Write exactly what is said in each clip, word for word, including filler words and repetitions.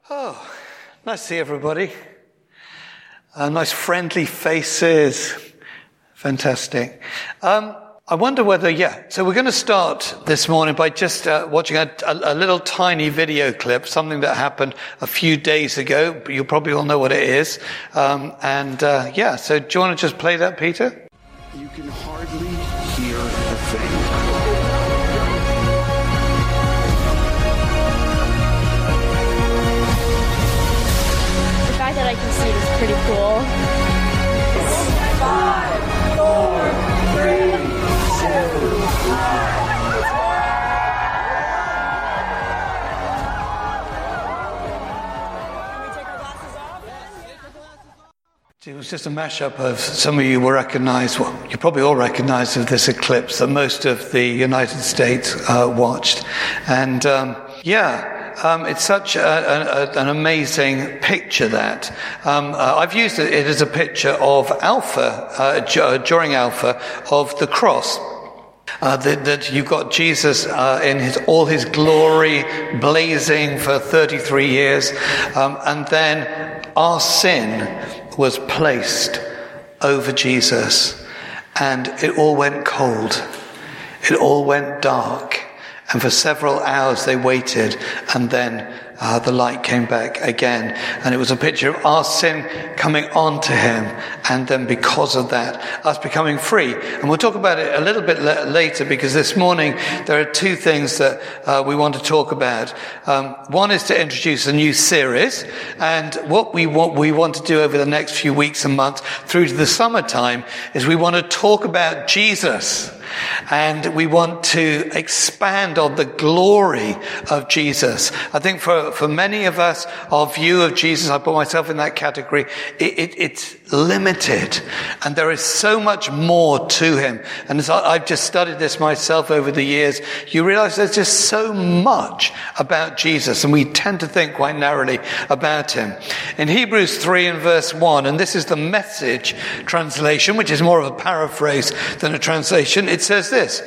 Oh, nice to see everybody. Uh, nice friendly faces. Fantastic. Um, I wonder whether, yeah, so we're going to start this morning by just uh, watching a, a, a little tiny video clip, something that happened a few days ago. You'll probably all know what it is. Um, and uh, yeah, so do you want to just play that, Peter? You can hardly hear a thing. That I can see it is pretty cool. Five, four, three, two, Can we take our glasses off? It was just a mashup of, some of you will recognize, well, you probably all recognize of this eclipse that most of the United States uh, watched. And um, yeah, Um, it's such a, a, an amazing picture that um, uh, I've used it as a picture of Alpha, uh, during Alpha, of the cross. Uh, that, that you've got Jesus uh, in his all his glory, blazing for thirty-three years, um, and then our sin was placed over Jesus, and it all went cold. It all went dark. And for several hours they waited, and then uh, the light came back again. And it was a picture of our sin coming onto him, and then because of that, us becoming free. And we'll talk about it a little bit la- later, because this morning there are two things that uh, we want to talk about. Um, one is to introduce a new series, and what we want, we want to do over the next few weeks and months through to the summertime is we want to talk about Jesus. And we want to expand on the glory of Jesus. I think for, for many of us, our view of Jesus, I put myself in that category, it, it, it's limited. And there is so much more to him. And as I, I've just studied this myself over the years, you realize there's just so much about Jesus. And we tend to think quite narrowly about him. In Hebrews three and verse one, and this is the Message translation, which is more of a paraphrase than a translation, it says this: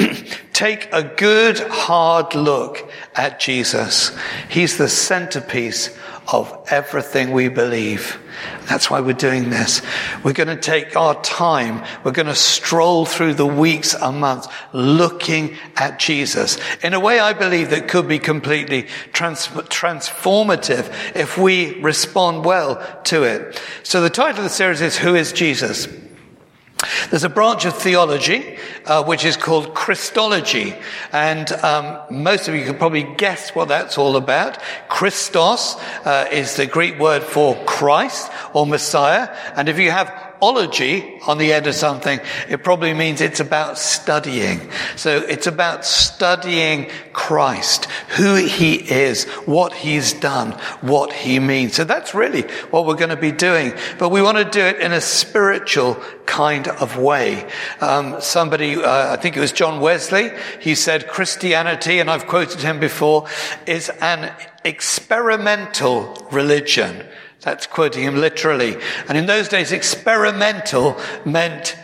take a good hard look at Jesus. He's the centerpiece of everything we believe. That's why we're doing this. We're going to take our time. We're going to stroll through the weeks and months looking at Jesus in a way I believe that could be completely trans- transformative if we respond well to it. So the title of the series is Who is Jesus? There's a branch of theology uh, which is called Christology, and um, most of you can probably guess what that's all about. Christos uh, is the Greek word for Christ or Messiah, and if you have ology on the end of something, it probably means it's about studying. So it's about studying Christ, who he is, what he's done, what he means. So that's really what we're going to be doing. But we want to do it in a spiritual kind of way. Um, somebody, uh, I think it was John Wesley, he said Christianity, and I've quoted him before, is an experimental religion. That's quoting him literally. And in those days, experimental meant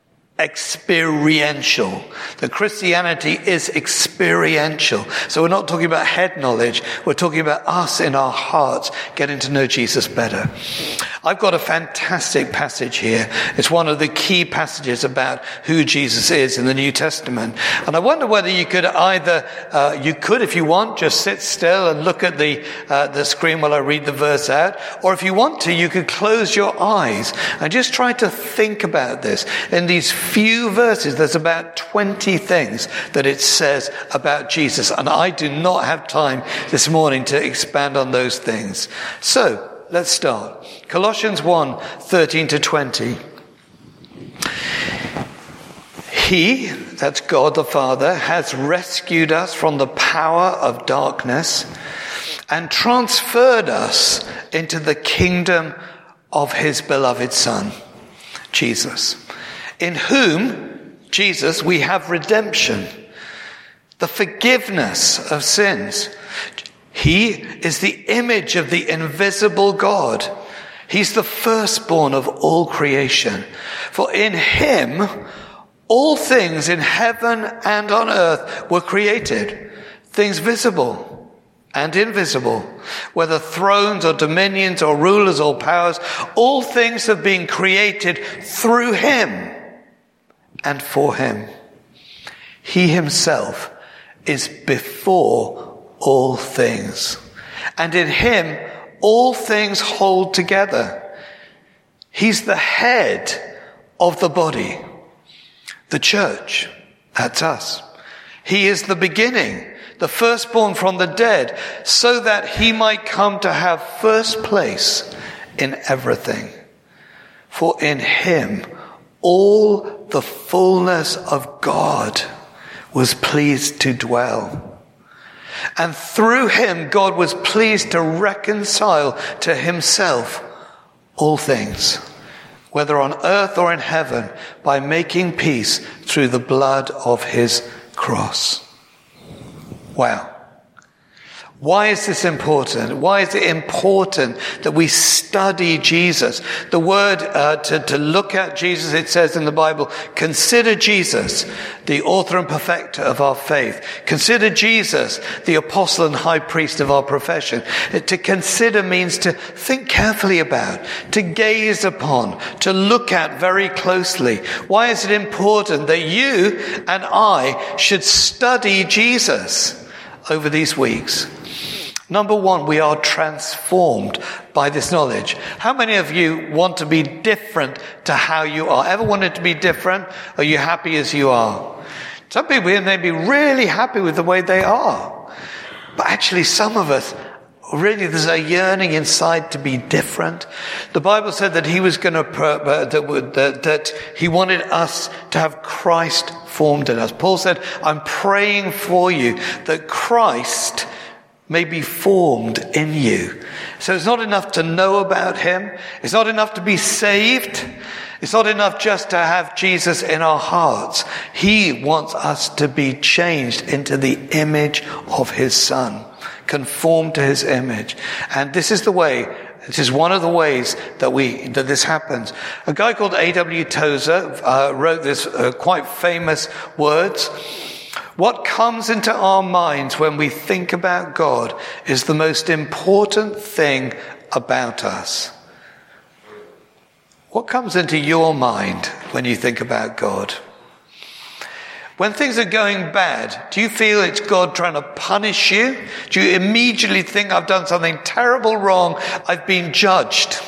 experiential. The Christianity is experiential. So we're not talking about head knowledge. We're talking about us in our hearts getting to know Jesus better. I've got a fantastic passage here. It's one of the key passages about who Jesus is in the New Testament. And I wonder whether you could either, uh, you could, if you want, just sit still and look at the, uh, the screen while I read the verse out. Or if you want to, you could close your eyes and just try to think about this. In these few verses, there's about twenty things that it says about Jesus. And I do not have time this morning to expand on those things. So, let's start. Colossians one, thirteen to twenty. He, that's God the Father, has rescued us from the power of darkness and transferred us into the kingdom of his beloved Son, Jesus, in whom, Jesus, we have redemption, the forgiveness of sins. He is the image of the invisible God. He's the firstborn of all creation. For in him, all things in heaven and on earth were created, things visible and invisible, whether thrones or dominions or rulers or powers, all things have been created through him and for him. He himself is before all things, and in him all things hold together. He's the head of the body, the church. That's us. He is the beginning, the firstborn from the dead, so that he might come to have first place in everything. For in him all the fullness of God was pleased to dwell. And through him God was pleased to reconcile to himself all things, whether on earth or in heaven, by making peace through the blood of his cross. Wow. Why is this important? Why is it important that we study Jesus? The word uh, to, to look at Jesus, it says in the Bible, consider Jesus, the author and perfecter of our faith. Consider Jesus, the apostle and high priest of our profession. To consider means to think carefully about, to gaze upon, to look at very closely. Why is it important that you and I should study Jesus over these weeks? Number one, we are transformed by this knowledge. How many of you want to be different to how you are? Ever wanted to be different? Are you happy as you are? Some people may be really happy with the way they are. But actually some of us, really there's a yearning inside to be different. The Bible said that he was going to, uh, that, that, that he wanted us to have Christ formed in us. Paul said, I'm praying for you that Christ may be formed in you. So it's not enough to know about him. It's not enough to be saved. It's not enough just to have Jesus in our hearts. He wants us to be changed into the image of his Son, conformed to his image. And this is the way, this is one of the ways that we, that this happens. A guy called A W Tozer uh, wrote this uh, quite famous words. What comes into our minds when we think about God is the most important thing about us. What comes into your mind when you think about God? When things are going bad, do you feel it's God trying to punish you? Do you immediately think, I've done something terrible wrong, I've been judged?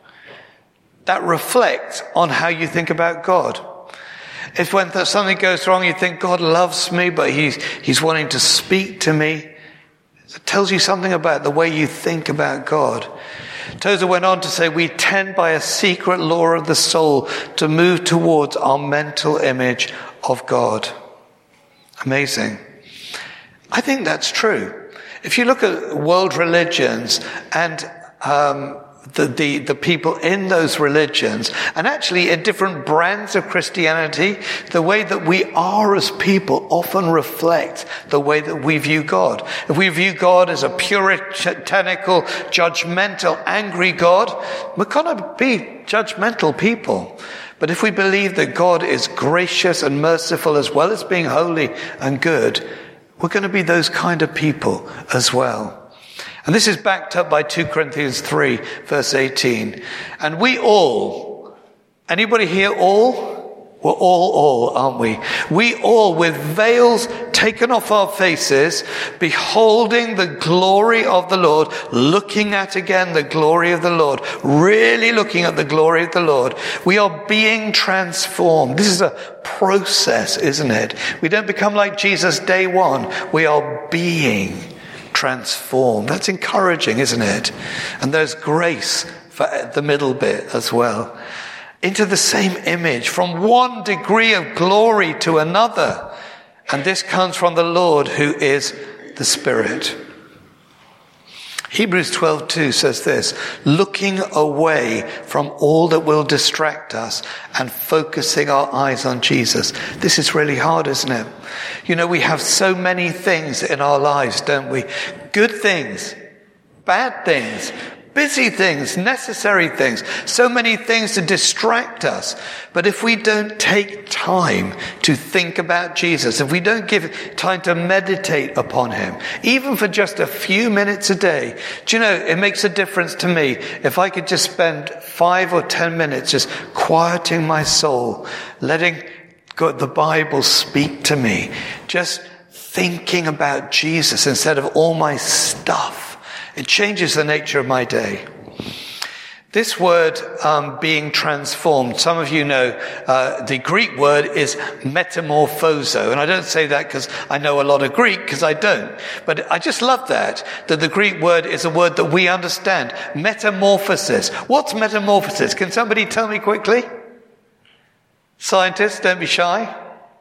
That reflects on how you think about God. If when something goes wrong, you think, God loves me, but he's, he's wanting to speak to me. It tells you something about the way you think about God. Tozer went on to say, we tend by a secret law of the soul to move towards our mental image of God. Amazing. I think that's true. If you look at world religions and um The, the, the people in those religions, and actually in different brands of Christianity, the way that we are as people often reflect the way that we view God. If we view God as a puritanical, judgmental, angry God, we're going to be judgmental people. But if we believe that God is gracious and merciful as well as being holy and good, we're going to be those kind of people as well. And this is backed up by two Corinthians three, verse eighteen. And we all, anybody here all? We're all all, aren't we? We all, with veils taken off our faces, beholding the glory of the Lord, looking at again the glory of the Lord, really looking at the glory of the Lord. We are being transformed. This is a process, isn't it? We don't become like Jesus day one. We are being transformed. That's encouraging, isn't it? And there's grace for the middle bit as well. Into the same image, from one degree of glory to another. And this comes from the Lord who is the Spirit. Hebrews twelve two says this, looking away from all that will distract us and focusing our eyes on Jesus. This is really hard, isn't it? You know, we have so many things in our lives, don't we? Good things, bad things, Busy things, necessary things, so many things to distract us. But if we don't take time to think about Jesus, if we don't give time to meditate upon him, even for just a few minutes a day, do you know, it makes a difference to me if I could just spend five or ten minutes just quieting my soul, letting God, the Bible speak to me, just thinking about Jesus instead of all my stuff. It changes the nature of my day. This word, um, being transformed, some of you know, uh, the Greek word is metamorphoso. And I don't say that because I know a lot of Greek, because I don't. But I just love that, that the Greek word is a word that we understand. Metamorphosis. What's metamorphosis? Can somebody tell me quickly? Scientists, don't be shy.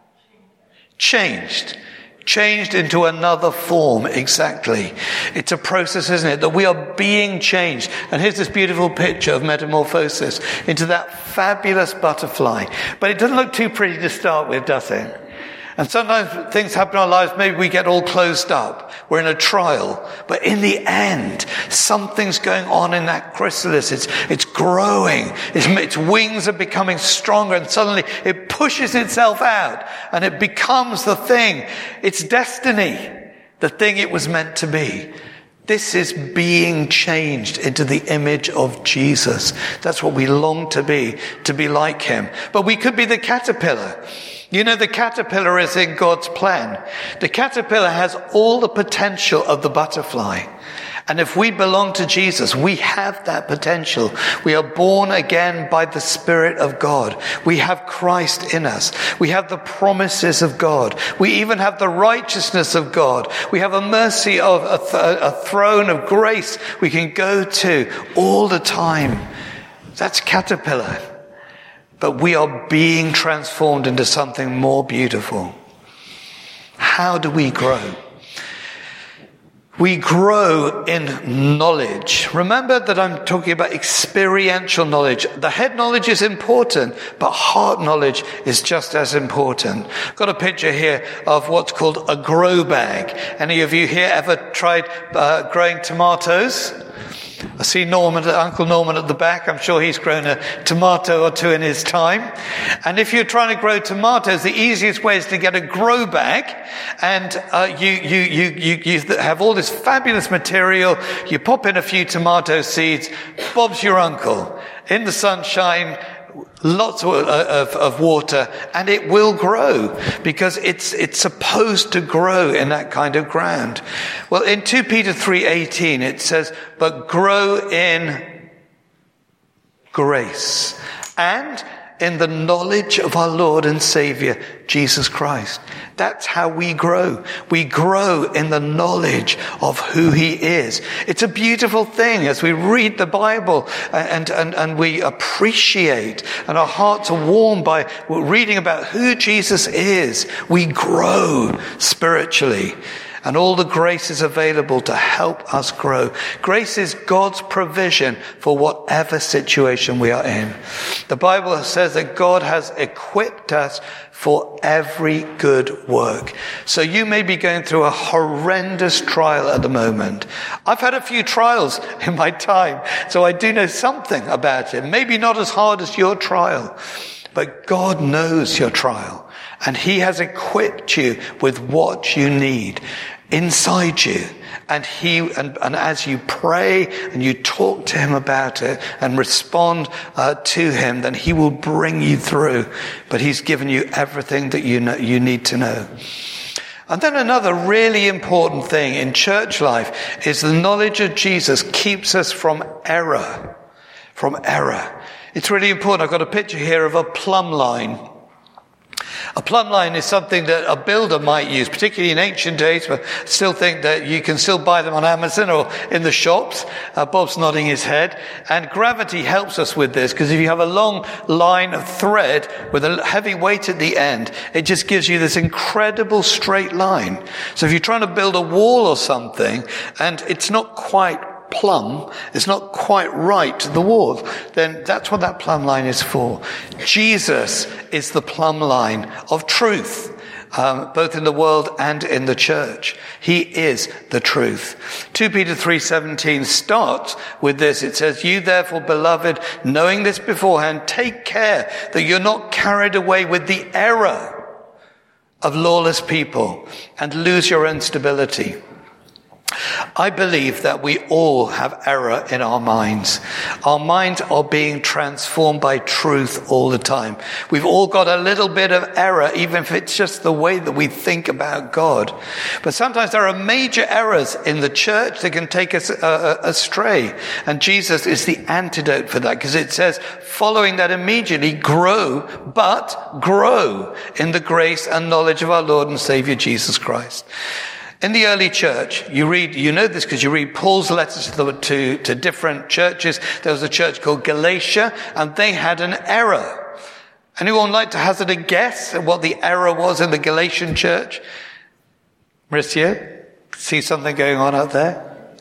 Changed. Changed into another form, exactly. It's a process, isn't it, that we are being changed. And here's this beautiful picture of metamorphosis into that fabulous butterfly. But it doesn't look too pretty to start with, does it? And sometimes things happen in our lives, maybe we get all closed up. We're in a trial. But in the end, something's going on in that chrysalis. It's, it's growing. Its, its wings are becoming stronger, and suddenly it pushes itself out and it becomes the thing. It's destiny, the thing it was meant to be. This is being changed into the image of Jesus. That's what we long to be, to be like him. But we could be the caterpillar. You know, the caterpillar is in God's plan. The caterpillar has all the potential of the butterfly. And if we belong to Jesus, we have that potential. We are born again by the Spirit of God. We have Christ in us. We have the promises of God. We even have the righteousness of God. We have a mercy of a, th- a throne of grace we can go to all the time. That's caterpillar. But we are being transformed into something more beautiful. How do we grow? We grow in knowledge. Remember that I'm talking about experiential knowledge. The head knowledge is important, but heart knowledge is just as important. I've got a picture here of what's called a grow bag. Any of you here ever tried uh, growing tomatoes? I see Norman, Uncle Norman at the back. I'm sure he's grown a tomato or two in his time. And if you're trying to grow tomatoes, the easiest way is to get a grow bag, and uh, you, you you you you have all this fabulous material. You pop in a few tomato seeds. Bob's your uncle in the sunshine. Lots of, of, of water, and it will grow because it's it's supposed to grow in that kind of ground. Well, in Second Peter three eighteen it says, "But grow in grace and in the knowledge of our Lord and Savior, Jesus Christ." That's how we grow. We grow in the knowledge of who he is. It's a beautiful thing as we read the Bible and, and, and we appreciate, and our hearts are warmed by reading about who Jesus is. We grow spiritually. And all the grace is available to help us grow. Grace is God's provision for whatever situation we are in. The Bible says that God has equipped us for every good work. So you may be going through a horrendous trial at the moment. I've had a few trials in my time, so I do know something about it. Maybe not as hard as your trial, but God knows your trial. And he has equipped you with what you need inside you. And he, and, and as you pray and you talk to him about it and respond uh, to him, then he will bring you through. But he's given you everything that you know, you need to know. And then another really important thing in church life is the knowledge of Jesus keeps us from error. From error. It's really important. I've got a picture here of a plumb line. A plumb line is something that a builder might use, particularly in ancient days, but I still think that you can still buy them on Amazon or in the shops. Uh, Bob's nodding his head. And gravity helps us with this, because if you have a long line of thread with a heavy weight at the end, it just gives you this incredible straight line. So if you're trying to build a wall or something, and it's not quite plumb, it's not quite right to the wall, then that's what that plumb line is for. Jesus is the plumb line of truth. um, both in the world and in the church. He is the truth. Second Peter three seventeen starts with this. It says, "You therefore, beloved, knowing this beforehand, take care that you're not carried away with the error of lawless people and lose your own stability." I believe that we all have error in our minds. Our minds are being transformed by truth all the time. We've all got a little bit of error, even if it's just the way that we think about God. But sometimes there are major errors in the church that can take us uh, astray. And Jesus is the antidote for that, because it says, following that immediately, grow, but grow in the grace and knowledge of our Lord and Savior Jesus Christ. In the early church, you read, you know this because you read Paul's letters to, the, to, to different churches. There was a church called Galatia, and they had an error. Anyone like to hazard a guess at what the error was in the Galatian church? Mauricio, see something going on out there?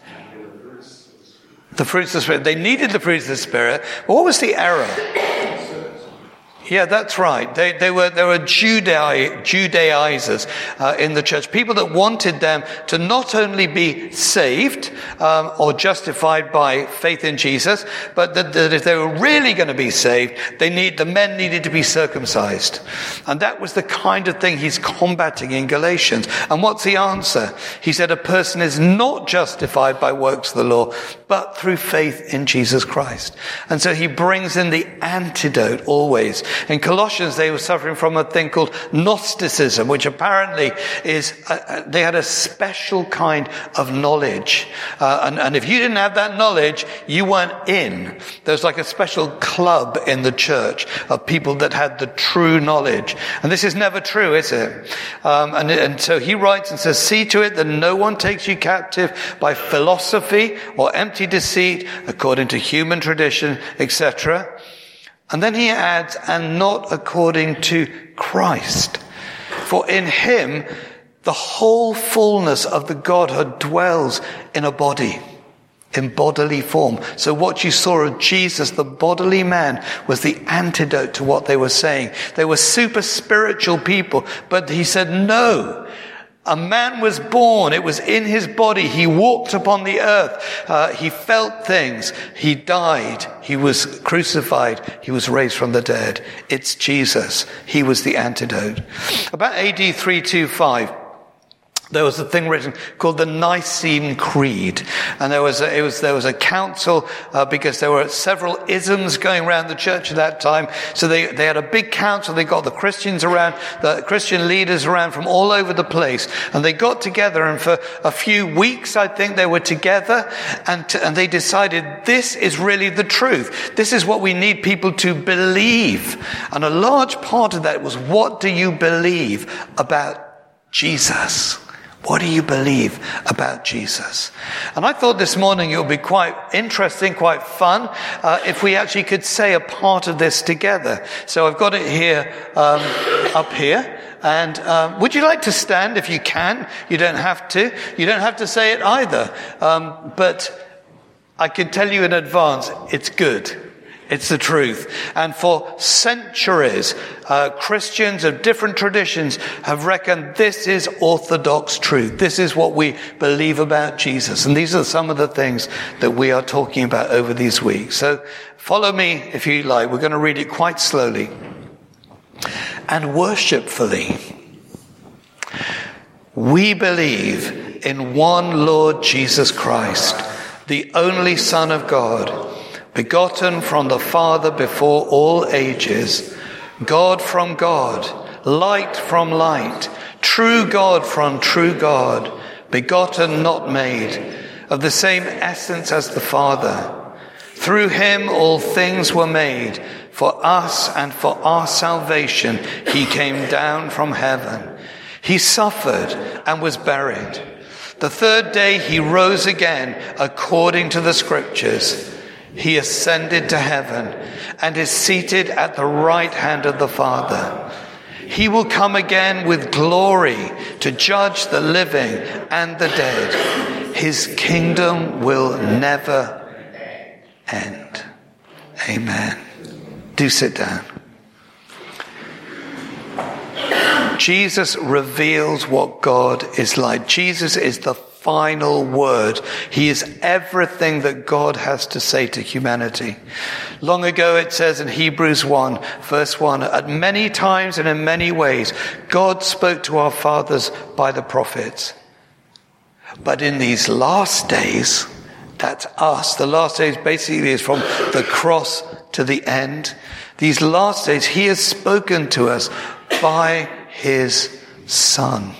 The fruits of the Spirit. They needed the fruits of the Spirit. But what was the error? Yeah, that's right. They, they were, they were Judai, Judaizers uh, in the church. People that wanted them to not only be saved um, or justified by faith in Jesus, but that, that if they were really going to be saved, they need the men needed to be circumcised. And that was the kind of thing he's combating in Galatians. And what's the answer? He said a person is not justified by works of the law, but through faith in Jesus Christ. And so he brings in the antidote always. In Colossians, they were suffering from a thing called Gnosticism, which apparently is, uh, they had a special kind of knowledge. Uh, and, and if you didn't have that knowledge, you weren't in. There's like a special club in the church of people that had the true knowledge. And this is never true, is it? Um, and, and so he writes and says, "See to it that no one takes you captive by philosophy or empty deceit, according to human tradition, et cetera" And then he adds, "and not according to Christ. For in him, the whole fullness of the Godhead dwells in a body, in bodily form." So what you saw of Jesus, the bodily man, was the antidote to what they were saying. They were super spiritual people, but he said, no. A man was born. It was in his body. He walked upon the earth. Uh, he felt things. He died. He was crucified. He was raised from the dead. It's Jesus. He was the antidote. About A D three twenty-five, there was a thing written called the Nicene Creed, and there was a, it was there was a council uh, because there were several isms going around the church at that time. So they they had a big council. They got the Christians around, the Christian leaders around from all over the place, and they got together. And for a few weeks, I think they were together, and to, and they decided this is really the truth. This is what we need people to believe. And a large part of that was, what do you believe about Jesus? What do you believe about Jesus? And I thought this morning it would be quite interesting, quite fun, uh, if we actually could say a part of this together. So I've got it here, um, up here. And um, would you like to stand if you can? You don't have to. You don't have to say it either. Um, but I can tell you in advance, it's good. It's the truth. And for centuries, uh, Christians of different traditions have reckoned this is orthodox truth. This is what we believe about Jesus. And these are some of the things that we are talking about over these weeks. So follow me if you like. We're going to read it quite slowly and worshipfully. We believe in one Lord Jesus Christ, the only Son of God, begotten from the Father before all ages, God from God, light from light, true God from true God, begotten, not made, of the same essence as the Father. Through him all things were made. For us and for our salvation he came down from heaven. He suffered and was buried. The third day he rose again according to the Scriptures. He ascended to heaven and is seated at the right hand of the Father. He will come again with glory to judge the living and the dead. His kingdom will never end. Amen. Do sit down. Jesus reveals what God is like. Jesus is the final word. He is everything that God has to say to humanity. Long ago it says in Hebrews one, verse one, at many times and in many ways, God spoke to our fathers by the prophets. But in these last days, that's us. The last days basically is from the cross to the end. These last days, he has spoken to us by his Son.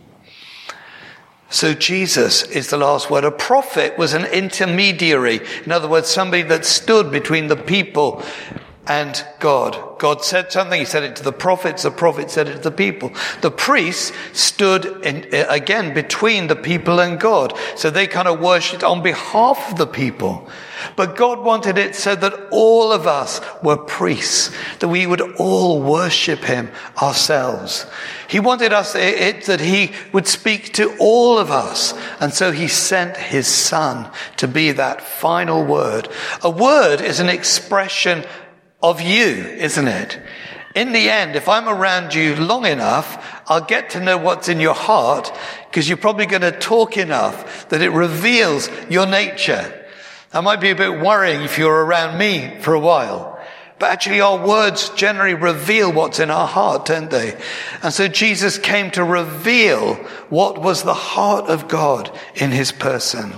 So Jesus is the last word. A prophet was an intermediary. In other words, somebody that stood between the people and God. God said something, he said it to the prophets, the prophet said it to the people. The priests stood in, again between the people and God. So they kind of worshipped on behalf of the people. But God wanted it so that all of us were priests, that we would all worship him ourselves. He wanted us it, that he would speak to all of us. And so he sent his Son to be that final word. A word is an expression of you, isn't it? In the end, if I'm around you long enough, I'll get to know what's in your heart, because you're probably going to talk enough that it reveals your nature. That might be a bit worrying if you're around me for a while. But actually our words generally reveal what's in our heart, don't they? And so Jesus came to reveal what was the heart of God in his person.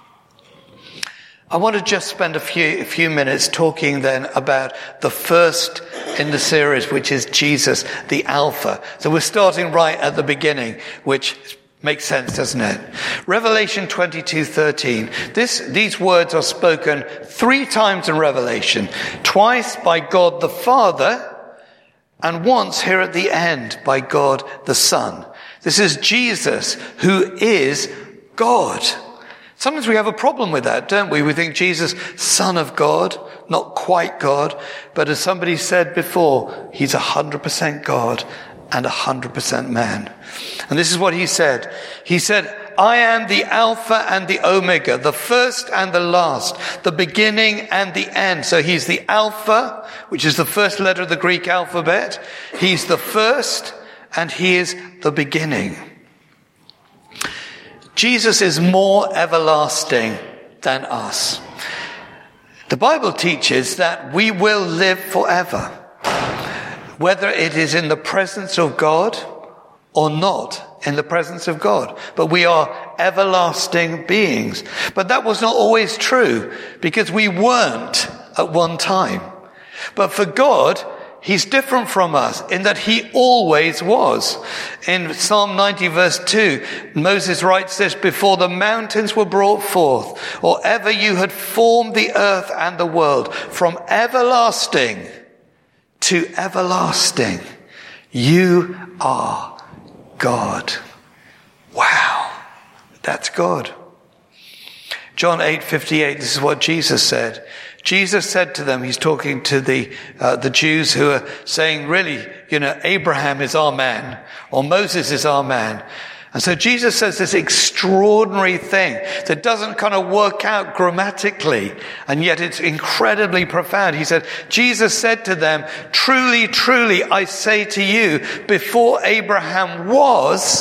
I want to just spend a few, a few minutes talking then about the first in the series, which is Jesus, the Alpha. So we're starting right at the beginning, which makes sense, doesn't it? Revelation twenty-two thirteen. This, these words are spoken three times in Revelation. Twice by God the Father, and once here at the end by God the Son. This is Jesus, who is God. Sometimes we have a problem with that, don't we? We think Jesus, Son of God, not quite God, but as somebody said before, he's one hundred percent God and one hundred percent man. And this is what he said. He said, I am the Alpha and the Omega, the first and the last, the beginning and the end. So he's the Alpha, which is the first letter of the Greek alphabet. He's the first and he is the beginning. Jesus is more everlasting than us. The Bible teaches that we will live forever, whether it is in the presence of God or not in the presence of God. But we are everlasting beings. But that was not always true, because we weren't at one time. But for God, he's different from us in that he always was. In Psalm ninety verse two, Moses writes this, before the mountains were brought forth, or ever you had formed the earth and the world, from everlasting to everlasting, you are God. Wow, that's God. John eight fifty-eight, this is what Jesus said. Jesus said to them, he's talking to the uh, the Jews who are saying, really, you know, Abraham is our man, or Moses is our man. And so Jesus says this extraordinary thing that doesn't kind of work out grammatically, and yet it's incredibly profound. He said, Jesus said to them, truly, truly, I say to you, before Abraham was,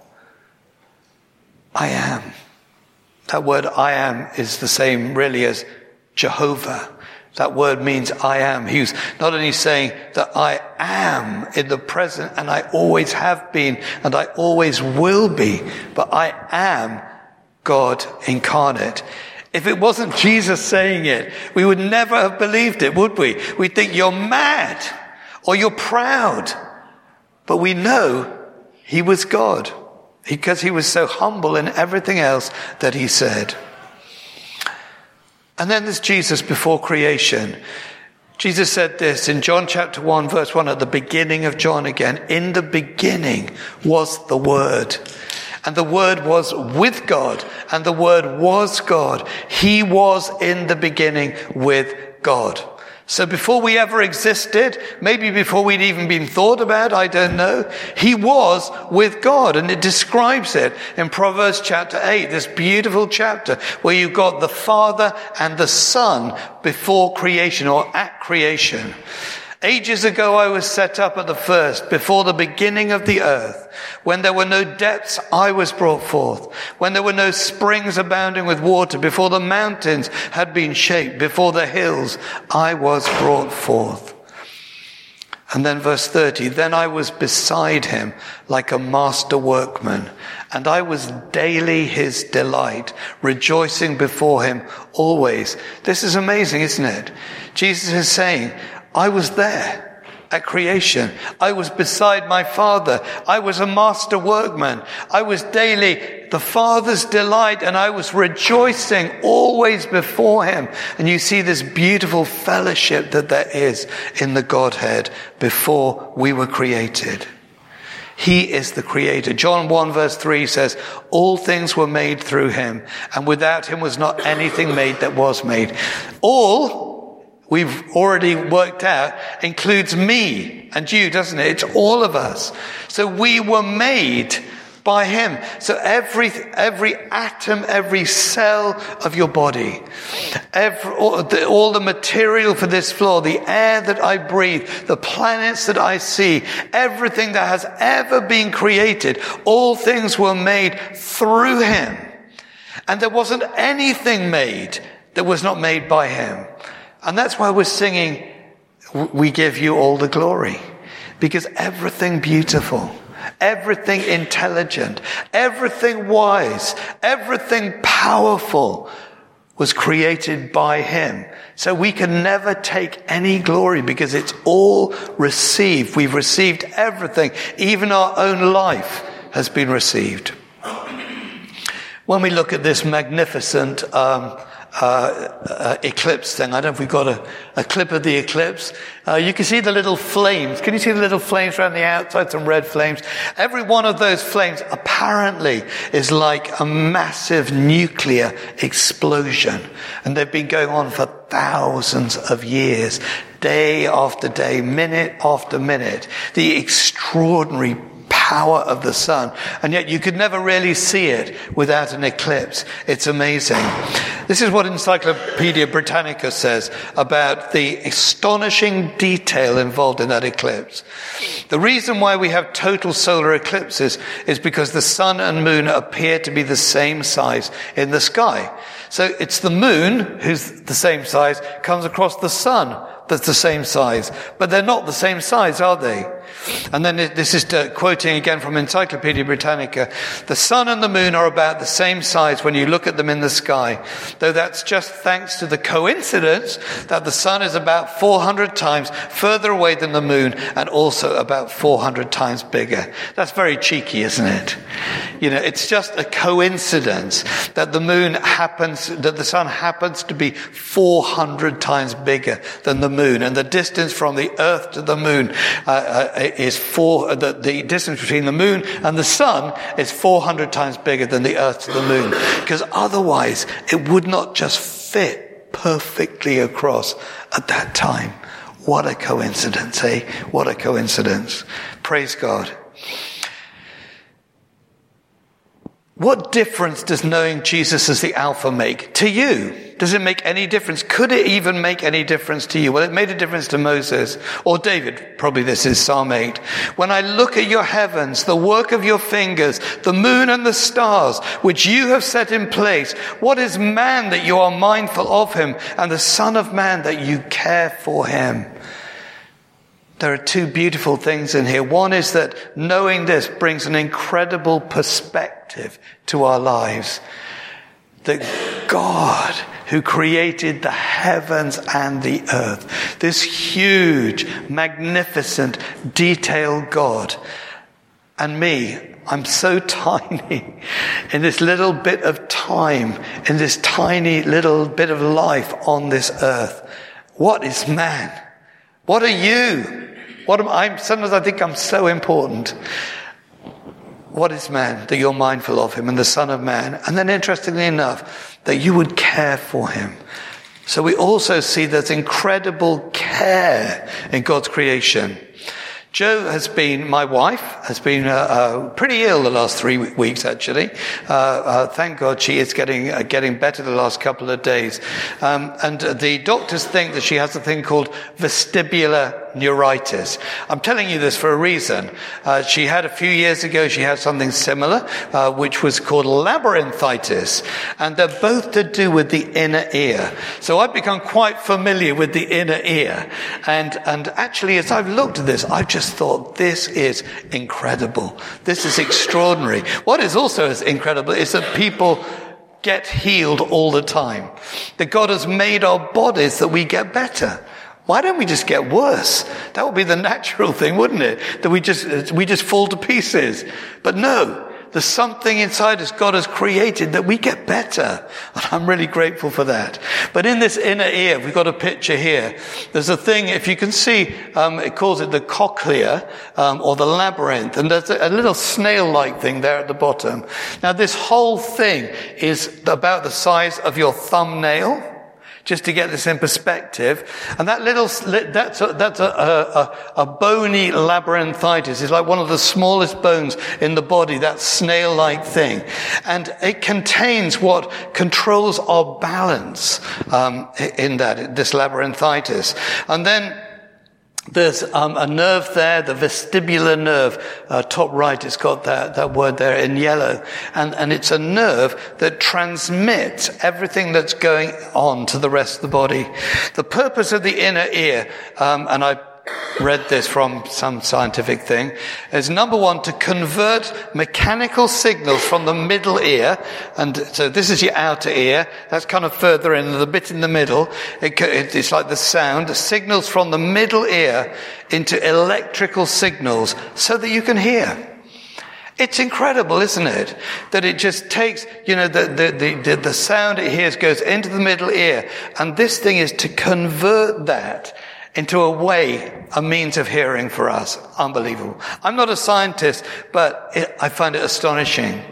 I am. That word I am is the same really as Jehovah. That word means I am. He was not only saying that I am in the present, and I always have been, and I always will be, but I am God incarnate. If it wasn't Jesus saying it, we would never have believed it, would we? We'd think you're mad or you're proud. But we know he was God because he was so humble in everything else that he said. And then there's Jesus before creation. Jesus said this in John chapter one, verse one, at the beginning of John again, in the beginning was the Word. And the Word was with God, and the Word was God. He was in the beginning with God. So before we ever existed, maybe before we'd even been thought about, I don't know, he was with God. And it describes it in Proverbs chapter eight, this beautiful chapter where you've got the Father and the Son before creation or at creation. Ages ago I was set up at the first, before the beginning of the earth. When there were no depths, I was brought forth. When there were no springs abounding with water, before the mountains had been shaped, before the hills, I was brought forth. And then verse thirty, then I was beside him like a master workman, and I was daily his delight, rejoicing before him always. This is amazing, isn't it? Jesus is saying, I was there at creation. I was beside my Father. I was a master workman. I was daily the Father's delight, and I was rejoicing always before him. And you see this beautiful fellowship that there is in the Godhead before we were created. He is the creator. John one verse three says, all things were made through him, and without him was not anything made that was made. All, we've already worked out, includes me and you, doesn't it? It's all of us. So we were made by him. So every every atom, every cell of your body, every, all, the, all the material for this floor, the air that I breathe, the planets that I see, everything that has ever been created, all things were made through him. And there wasn't anything made that was not made by him. And that's why we're singing, we give you all the glory. Because everything beautiful, everything intelligent, everything wise, everything powerful was created by him. So we can never take any glory because it's all received. We've received everything. Even our own life has been received. When we look at this magnificent um Uh, uh, eclipse thing. I don't know if we've got a, a clip of the eclipse. Uh, you can see the little flames. Can you see the little flames around the outside? Some red flames. Every one of those flames apparently is like a massive nuclear explosion. And they've been going on for thousands of years, day after day, minute after minute. The extraordinary power of the sun. And yet you could never really see it without an eclipse. It's amazing. This is what Encyclopedia Britannica says about the astonishing detail involved in that eclipse. The reason why we have total solar eclipses is because the sun and moon appear to be the same size in the sky. So it's the moon, who's the same size, comes across the sun that's the same size. But they're not the same size, are they? And then this is quoting again from Encyclopedia Britannica. The sun and the moon are about the same size when you look at them in the sky, though that's just thanks to the coincidence that the sun is about four hundred times further away than the moon and also about four hundred times bigger. That's very cheeky, isn't it? You know, it's just a coincidence that the moon happens, that the sun happens to be four hundred times bigger than the moon, and the distance from the earth to the moon uh, uh, is four, the, the distance between the moon and the sun is four hundred times bigger than the earth to the moon, because otherwise it would not just fit perfectly across at that time. What a coincidence, eh? What a coincidence. Praise God. What difference does knowing Jesus as the Alpha make to you? Does it make any difference? Could it even make any difference to you? Well, it made a difference to Moses or David. Probably this is Psalm eight. When I look at your heavens, the work of your fingers, the moon and the stars, which you have set in place, what is man that you are mindful of him, and the Son of Man that you care for him? There are two beautiful things in here. One is that knowing this brings an incredible perspective to our lives. That God, who created the heavens and the earth, this huge, magnificent, detailed God, and me, I'm so tiny in this little bit of time, in this tiny little bit of life on this earth. What is man? What are you? What am I? Sometimes I think I'm so important. What is man that you're mindful of him, and the Son of Man? And then interestingly enough, that you would care for him. So we also see there's incredible care in God's creation. Jo has been, my wife, has been uh, uh, pretty ill the last three weeks, actually. Uh, uh, thank God she is getting uh, getting better the last couple of days. Um, and the doctors think that she has a thing called vestibular neuritis. I'm telling you this for a reason. Uh, she had a few years ago, she had something similar, uh, which was called labyrinthitis. And they're both to do with the inner ear. So I've become quite familiar with the inner ear. And, and actually, as I've looked at this, I've just thought, this is incredible. This is extraordinary. What is also as incredible is that people get healed all the time. That God has made our bodies that we get better. Why don't we just get worse? That would be the natural thing, wouldn't it? That we just, we just fall to pieces. But no. There's something inside us God has created that we get better. And I'm really grateful for that. But in this inner ear, we've got a picture here. There's a thing, if you can see, um, it calls it the cochlea, um, or the labyrinth. And there's a, a little snail-like thing there at the bottom. Now this whole thing is about the size of your thumbnail. Just to get this in perspective. And that little, that's a, that's a, a, a bony labyrinthitis. It's like one of the smallest bones in the body, that snail-like thing. And it contains what controls our balance, um, in that, this labyrinthitis. And then, there's um, a nerve there, the vestibular nerve, uh, top right, it's got that, that word there in yellow. And, and it's a nerve that transmits everything that's going on to the rest of the body. The purpose of the inner ear, um, and I read this from some scientific thing, is number one, to convert mechanical signals from the middle ear. And so this is your outer ear. That's kind of further in, the bit in the middle. It, it's like the sound, signals from the middle ear into electrical signals so that you can hear. It's incredible, isn't it? That it just takes, you know, the, the, the, the sound it hears goes into the middle ear. And this thing is to convert that into a way, a means of hearing for us. Unbelievable. I'm not a scientist, but it, I find it astonishing.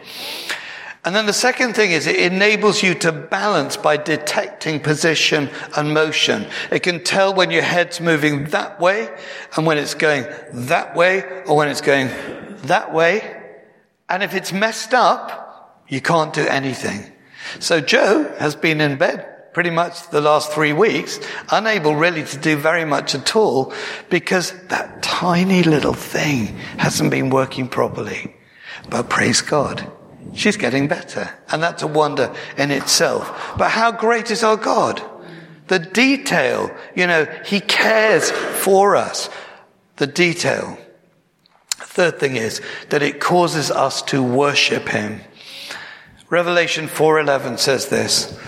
And then the second thing is it enables you to balance by detecting position and motion. It can tell when your head's moving that way and when it's going that way or when it's going that way. And if it's messed up, you can't do anything. So Jo has been in bed pretty much the last three weeks, unable really to do very much at all because that tiny little thing hasn't been working properly. But praise God, she's getting better. And that's a wonder in itself. But how great is our God? The detail, you know, He cares for us. The detail. Third thing is that it causes us to worship Him. Revelation four eleven says this.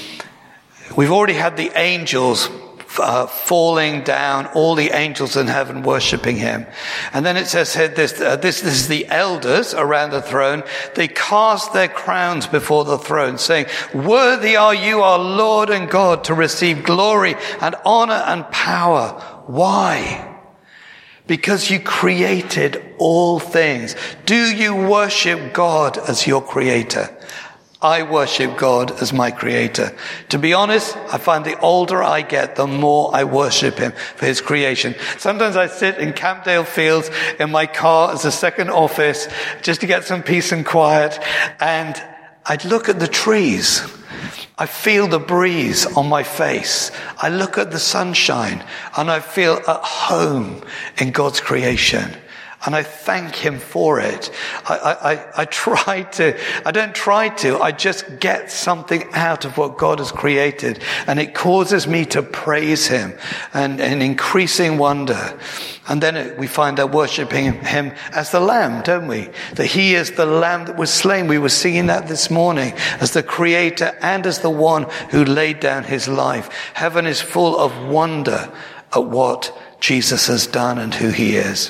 We've already had the angels uh, falling down, all the angels in heaven worshiping Him. And then it says here, this, uh, this, this is the elders around the throne. They cast their crowns before the throne, saying, "Worthy are you, our Lord and God, to receive glory and honor and power." Why? Because you created all things. Do you worship God as your creator? I worship God as my creator. To be honest, I find the older I get, the more I worship Him for His creation. Sometimes I sit in Campdale Fields in my car as a second office just to get some peace and quiet. And I'd look at the trees. I feel the breeze on my face. I look at the sunshine and I feel at home in God's creation. And I thank Him for it. I, I, I try to, I don't try to, I just get something out of what God has created. And it causes me to praise Him and in increasing wonder. And then it, we find out worshiping Him as the Lamb, don't we? That He is the Lamb that was slain. We were singing that this morning as the Creator and as the one who laid down His life. Heaven is full of wonder at what Jesus has done and who He is.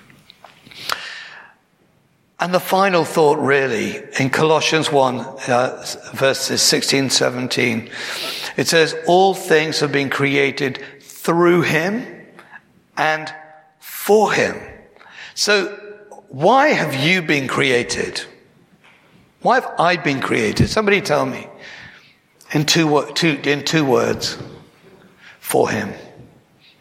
And the final thought really, in Colossians one, uh, verses sixteen, seventeen, it says, all things have been created through Him and for Him. So, why have you been created? Why have I been created? Somebody tell me. In two, two, in two words. For Him.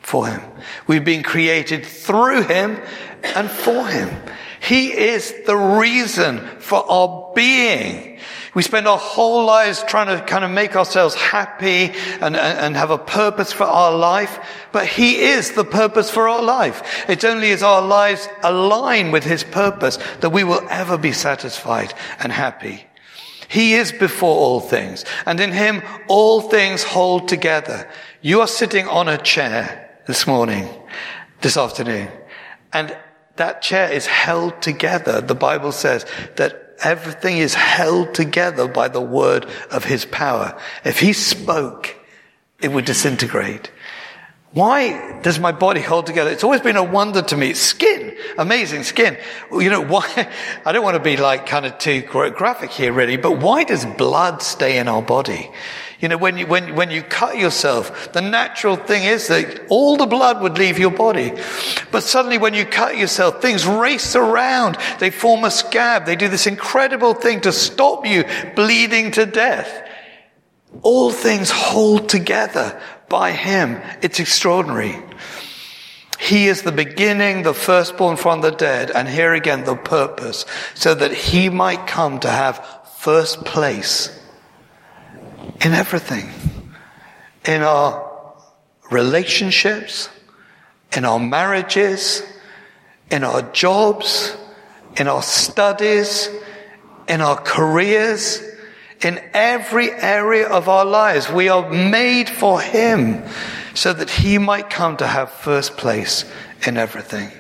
for him. We've been created through him and for him. He is the reason for our being. We spend our whole lives trying to kind of make ourselves happy and, and have a purpose for our life, but he is the purpose for our life. It's only as our lives align with his purpose that we will ever be satisfied and happy. He is before all things, and in him all things hold together. You are sitting on a chair this morning, this afternoon, and that chair is held together. The Bible says that everything is held together by the word of his power. If he spoke, it would disintegrate. Why does my body hold together? It's always been a wonder to me. Skin, amazing skin. You know, why? I don't want to be like kind of too graphic here really, but why does blood stay in our body? You know, when you, when, when you cut yourself, the natural thing is that all the blood would leave your body. But suddenly when you cut yourself, things race around. They form a scab. They do this incredible thing to stop you bleeding to death. All things hold together by him. It's extraordinary. He is the beginning, the firstborn from the dead, and here again the purpose, so that he might come to have first place in everything. In our relationships, in our marriages, in our jobs, in our studies, in our careers, in every area of our lives. We are made for him so that he might come to have first place in everything.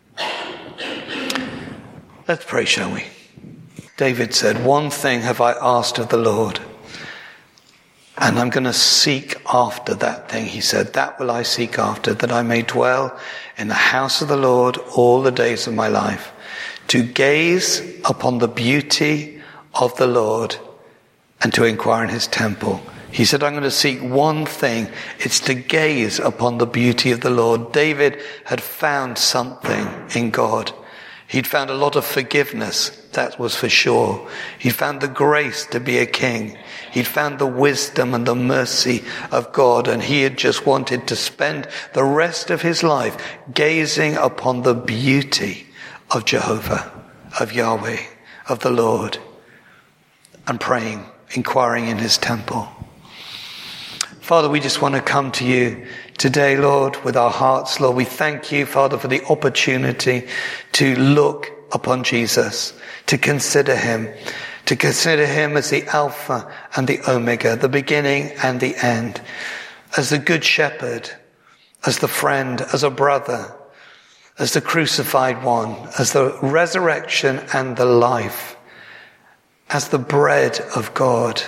Let's pray, shall we? David said, one thing have I asked of the Lord, and I'm going to seek after that thing. He said, that will I seek after, that I may dwell in the house of the Lord all the days of my life, to gaze upon the beauty of the Lord and to inquire in his temple. He said, I'm going to seek one thing. It's to gaze upon the beauty of the Lord. David had found something in God. He'd found a lot of forgiveness, that was for sure. He found the grace to be a king. He'd found the wisdom and the mercy of God, and he had just wanted to spend the rest of his life gazing upon the beauty of Jehovah, of Yahweh, of the Lord, and praying, inquiring in his temple. Father, we just want to come to you today, Lord, with our hearts. Lord, we thank you, Father, for the opportunity to look upon Jesus, to consider him, to consider him as the Alpha and the Omega, the beginning and the end, as the good shepherd, as the friend, as a brother, as the crucified one, as the resurrection and the life, as the bread of God.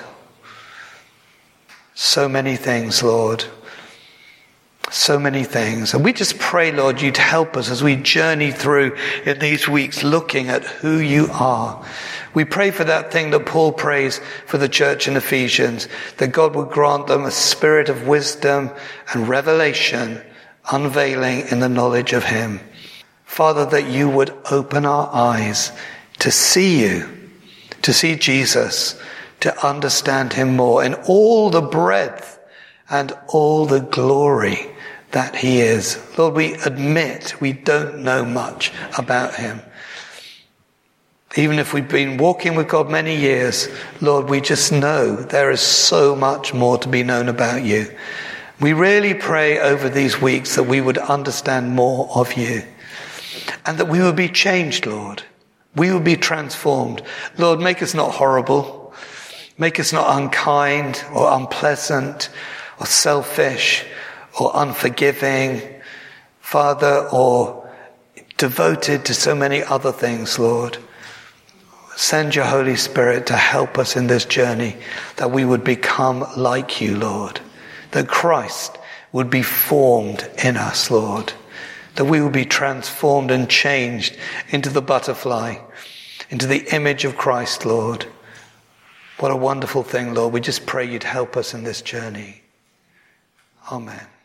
So many things, Lord. So many things. And we just pray, Lord, you'd help us as we journey through in these weeks looking at who you are. We pray for that thing that Paul prays for the church in Ephesians, that God would grant them a spirit of wisdom and revelation, unveiling in the knowledge of him. Father, that you would open our eyes to see you, to see Jesus, to understand him more in all the breadth and all the glory that he is. Lord, we admit we don't know much about him. Even if we've been walking with God many years, Lord, we just know there is so much more to be known about you. We really pray over these weeks that we would understand more of you and that we would be changed, Lord. We would be transformed. Lord, make us not horrible. Make us not unkind or unpleasant or selfish or unforgiving, Father, or devoted to so many other things, Lord. Send your Holy Spirit to help us in this journey, that we would become like you, Lord. That Christ would be formed in us, Lord. That we would be transformed and changed into the butterfly, into the image of Christ, Lord. What a wonderful thing, Lord. We just pray you'd help us in this journey. Amen.